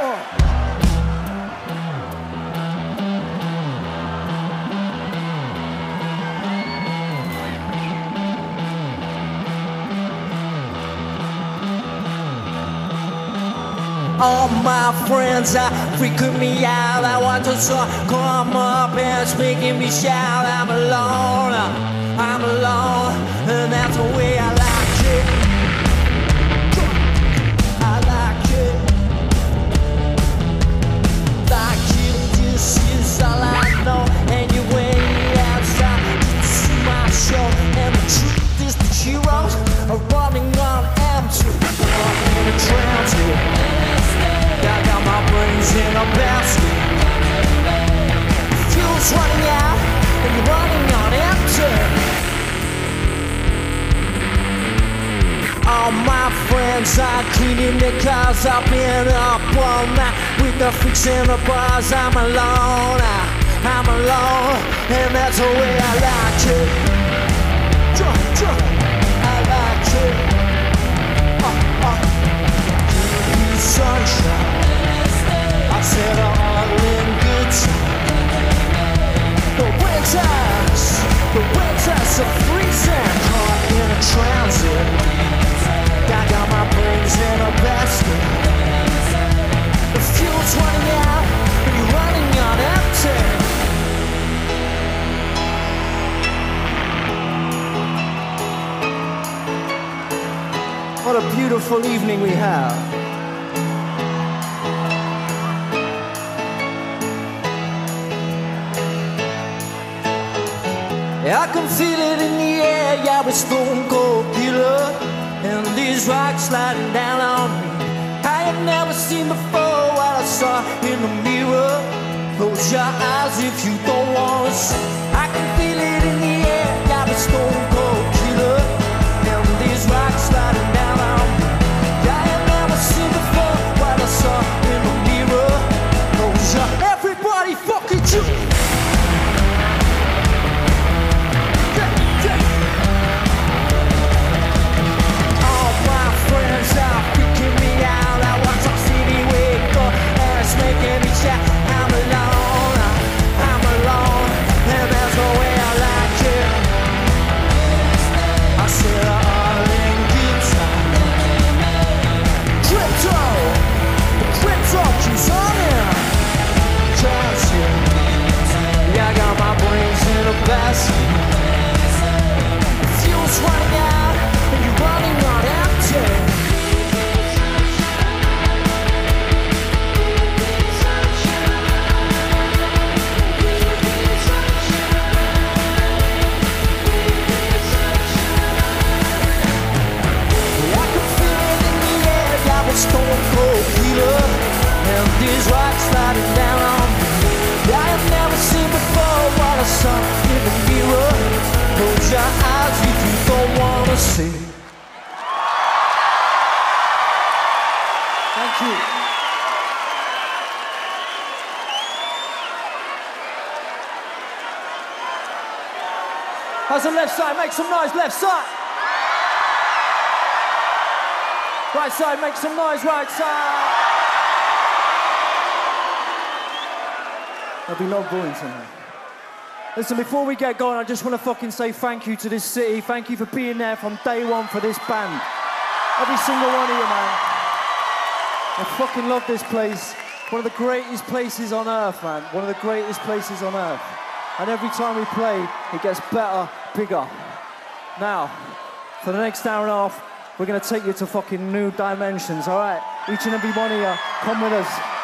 All my friends are freaking me out. I want to come up and it's making me shout. I'm alone, and that's the way I like it. I like it. Like it, this is all I know. And you wait outside to see my show. And the truth is the heroes are running on empty. I'm in a trance. I got my brains in a basket. Fuel's running out and you're running on empty. All my friends are cleaning their cars. I've been up all night with the freaks in the bars. I'm alone, and that's the way I like it. I like it. Sunshine, I said all in good time. The winters are freezing. Caught in a transit. I got my brains in a basket. The fuel's running out, and you're running on empty. What a beautiful evening we have. I can feel it in the air, yeah, we're stone cold killer. And these rocks sliding down on me. I have never seen before what I saw in the mirror. Close your eyes if you don't want to see. I can feel it in the air, yeah, we're stone cold killer. And these rocks sliding down on me. I have never seen before what I saw in the mirror. Close your eyes, everybody fucking you. Making me shout, I'm alone, and that's the way I like it. I said all in good time. Crypto keeps on in. Dancing, yeah, I got my brains in a basket. Fuel's running out, and you're running on empty. Stone cold killer, and these rocks sliding down on me. I have never seen before what I saw in the mirror. Close your eyes if you don't want to see. Thank you. How's the left side? Make some noise, left side. Right side, make some noise, right side. There'll be no booing tonight. Listen, before we get going, I just want to fucking say thank you to this city. Thank you for being there from day one for this band. Every single one of you, man. I fucking love this place. One of the greatest places on earth, man. One of the greatest places on earth. And every time we play, it gets better, bigger. Now, for the next hour and a half, we're going to take you to fucking new dimensions, all right? Each and every one of you, come with us.